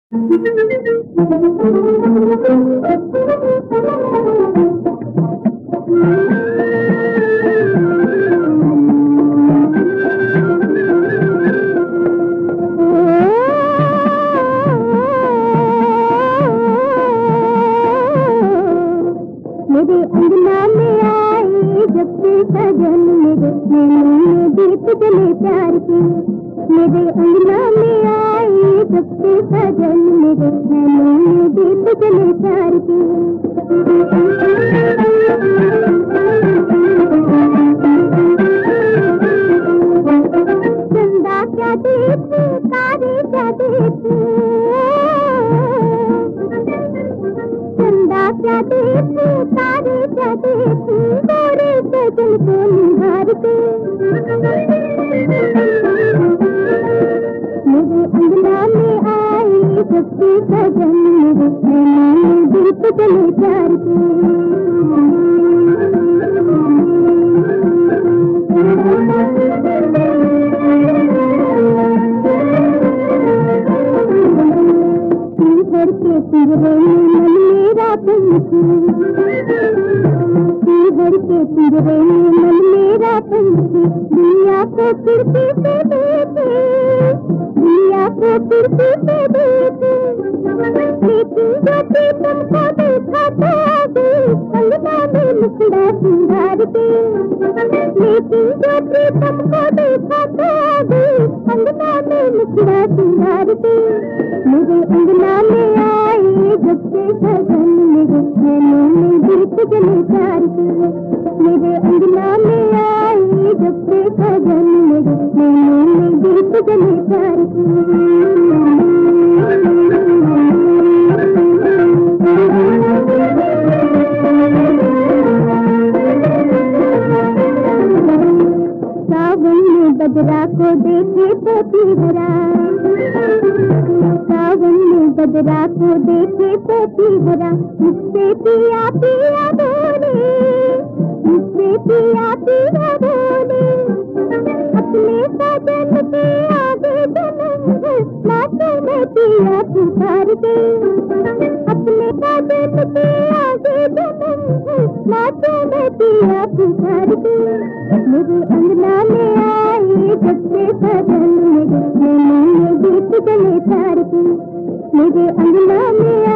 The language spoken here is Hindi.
मेरे अंगना में आई जब से सजन मेरे नैनों में दीप जले प्यार के। मेरे अंगना में आई जब से सजन मेरे नैनों में दीप जले प्यार के। चंदा क्या देखी तारे क्या देखी, चंदा क्या देखी तारे क्या देखी, गोरे सजन को निहार के। मेरे अंगना में आई जब से सजन मेरे नैनों में दीप जले प्यार के। घर के पिंजरे में मन मेरा पंछी, घर के पिंजरे में मन मेरा पंछी, दुनिया को खिड़की से देखे, दुनिया को खिड़की से देखे। लेकिन जो तुमको देखा तो आगे अंगना में मुखड़ा सिंगार के। लेकिन जो तुमको देखा तो आगे अंगना में मुखड़ा सिंगार के। मेरे अंगना में आई जब से सजन मेरे नैनों में दीप जले प्यार के। मेरे अंगना में आई जब से सजन मेरे नैनों में दीप जले प्यार के। सावन में बजरा को देखे पोती भरा, सावन में बजरा को देखे पोती भरा, मुझसे पिया पिया बोले, मुझसे पिया पिया बोले। अपने सजन के आगे जन्म है नाचो मैं पिया पुकार के। अपने सजन के आगे जन्म है नाचो मैं पिया पुकार के। मेरे अंगना में आई जब से सजन मेरे नैनों में दीप जले प्यार के। मेरे अंगना में